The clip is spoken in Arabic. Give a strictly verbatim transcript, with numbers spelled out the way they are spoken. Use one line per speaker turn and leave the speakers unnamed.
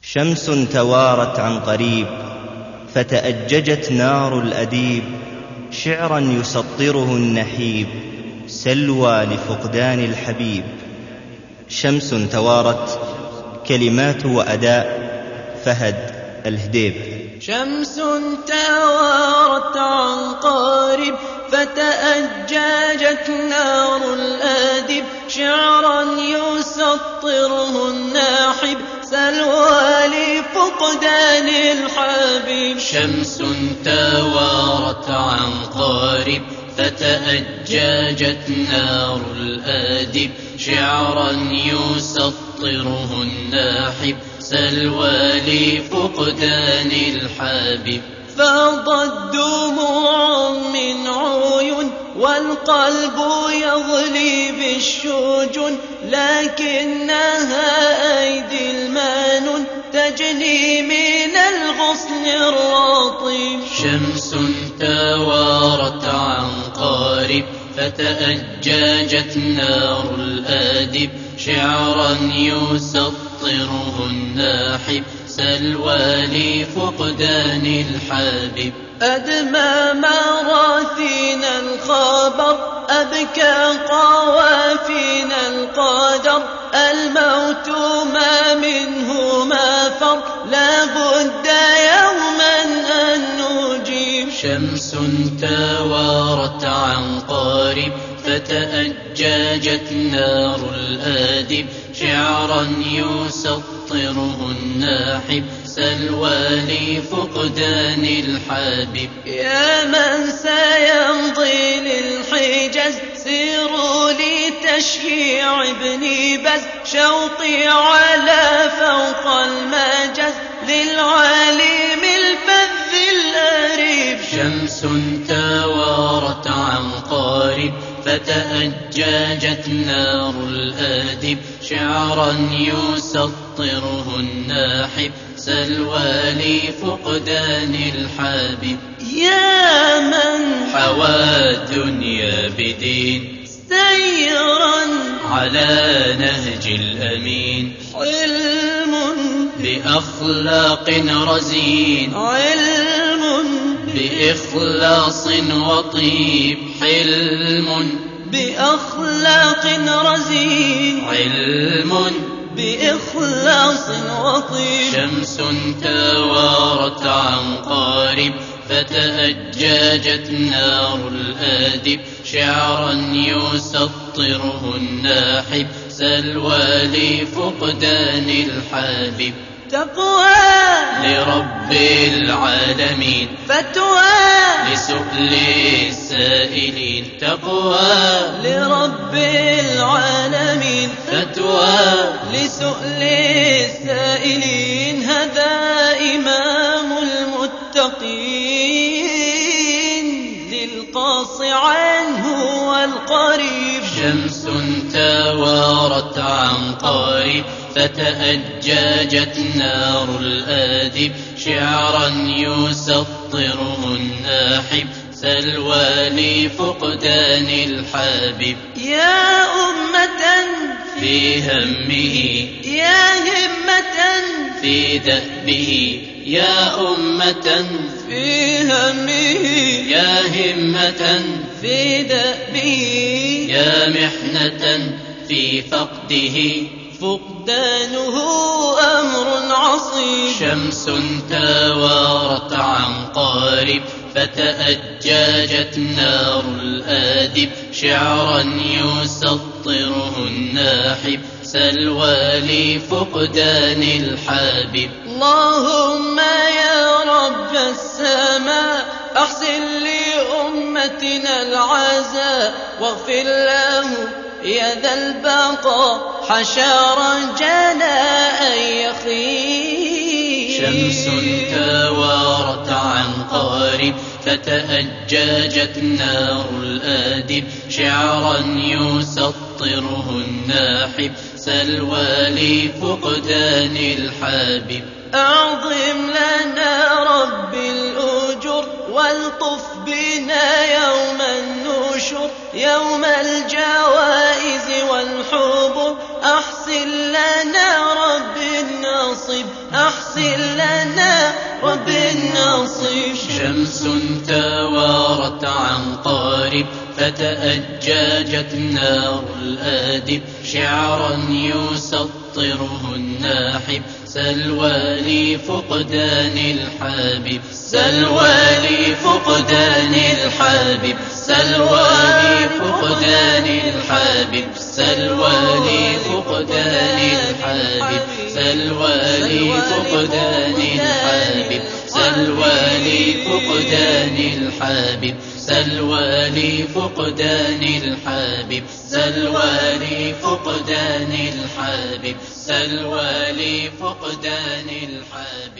شمس توارت عن قريب فتأججت نار الأديب شعرا يسطره النحيب سلوى لفقدان الحبيب. شمس توارت، كلمات وأداء فهد الهديب.
شمس توارت عن قارب فتأججت نار الآدب شعرا يسطره الناحب سلوى لفقدان الحبيب.
شمس توارت عن قارب فتأججت نار الآدب شعرا يسطره الناحب سلوى لفقدان الحبيب.
فاضت دموع من عيون والقلب يغلي بالشجون لكنها أيدي المانون تجني من الغصن الرطيب.
شمس توارت عن قارب فتأججت نار الآدب شعرا يسطره الناحب سلوى لفقدان الحبيب.
أدمى مراثينا الخبر أبكى قوافينا القدر الموت ما منه ما فر لا بد يوما أن نجيب.
شمس توارت عن قارب فتأججت نار الآدب شعرا يسطره الناحب سلوى لفقدان الحبيب.
يا من سيمضي للحجاز سيروا لتشييع ابن بز شوقي على فوق المجاز للعالم الفذ الأريب.
شمس توارت عن قارب فتأججت نار الآدب شعرا يسطره الناحب سلوى لفقدان الحبيب.
يا من
حوى الدنيا بدين
سيرا
على نهج الأمين
علم
بأخلاق رزين
علم
بإخلاص وطيب حلم
بأخلاق رزين
علم
بإخلاص وطيب.
شمس توارت عن قارب فتأججت نار الآدب شعرا يسطره الناحب سلوى لفقدان الحبيب.
تقوى
لرب العالمين
فتوى
لسؤل السائلين. تقوى
لرب العالمين
فتوى
لسؤل السائلين. هذا إمام المتقين للقاص عنه والقريب.
شمس توارت عن قارب فتأججت نار الآدب شعرا يسطره الناحب سلوى لفقدان الحبيب.
يا أمة
في همه
يا همة
في دأبه يا أمة
في همه
يا همة
في دأبه
يا محنة في فقده
فقدانه أمر عصيب.
شمس توارت عن قارب فتأججت نار الآدب شعرا يسطره الناحب سلوى لفقدان الحبيب.
اللهم يا رب السماء أحسن لأمتنا العزاء واغفر له يا ذا البقاء حشارا جناء يخيب.
شمس توارت عن قارب فتأججت نار الآدب شعرا يسطره الناحب سلوى لفقدان الحبيب.
أعظم لنا رب الأجور والطف بنا يوم النشور يوم الجوائز والحبور أحسن لنا رب النصر الطيب أحسن لنا رب النصيب.
شمس توارت عن قارب فتأججت نار الآدب شعرا يسطره الناحب سلوى لفقدان الحبيب سلوى لفقدان الحبيب سلوى لفقدان الحبيب سلوى لفقدان الحبيب سلوى لفقدان الحبيب سلوى لفقدان الحبيب سلوى لفقدان الحبيب سلوى لفقدان الحبيب سلوى لفقدان الحبيب